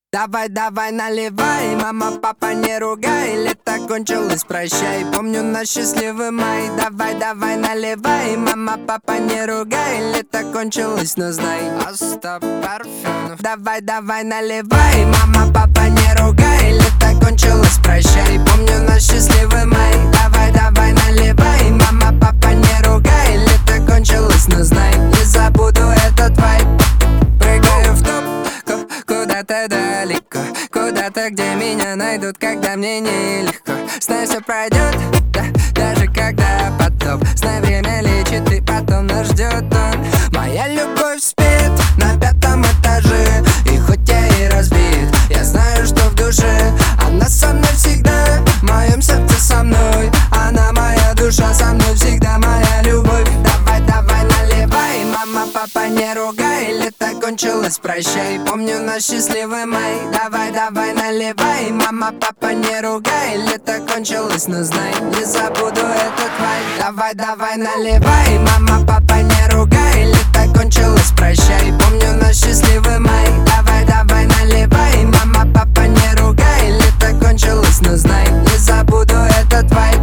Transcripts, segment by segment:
Давай, давай, наливай, мама, папа, не ругай. Лето кончилось, прощай, помню наш счастливый май. Давай, давай, наливай, мама, папа, не ругай. Лето кончилось, но знай, Остап Парфенов. Давай, давай, наливай, мама, папа, не ругай. Лето кончилось, прощай, помню наш счастливый май. Давай, давай, наливай, мама, папа, не ругай. Лето кончилось, но знай, не забуду этот вайб. Прыгаю в топ, куда-то далеко, куда-то, где меня найдут, когда мне нелегко. Знай, все пройдет, да, даже когда потоп. Знай, время лечит, и потом нас ждет он. Моя любовь спит на 5-м этаже, и хоть я и разбит, я знаю, что в душе она со мной всегда. В моем сердце со мной, она моя душа, со мной всегда моя любовь. Давай, давай, наливай, мама, папа, не ругай. Лето кончилось, прощай, помню наш счастливый май. Давай, давай, наливай, мама, папа, не ругай. Лето кончилось, но знай, не забуду этот вайб. Давай, давай, наливай, мама, папа, не ругай. Лето кончилось, прощай, помню наш счастливый май. Давай, давай, наливай, мама, папа, не ругай. Лето кончилось, но знай, не забуду этот вайб.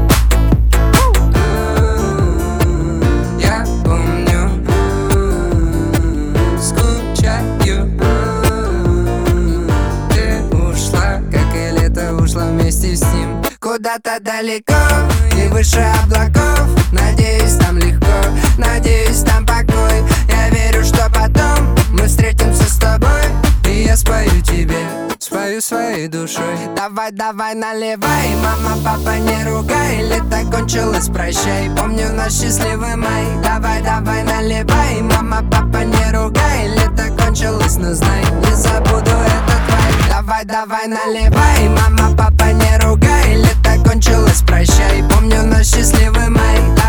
Я помню, скучаю. Ты ушла, как и лето ушло вместе с ним. Куда-то далеко и выше облаков. Надеюсь, там легко, надеюсь, там покой. Я верю, что потом мы встретимся с тобой, и я спою тебе, спою своей душой. Давай, давай, наливай, мама, папа, не ругай. Лето кончилось, прощай, помню наш счастливый май. Давай, давай, наливай, мама, папа, не ругай. Лето кончилось, но знай, не забуду этот вайб. Давай, давай, наливай, мама, папа, не ругай. Лето кончилось, прощай, помню наш счастливый май.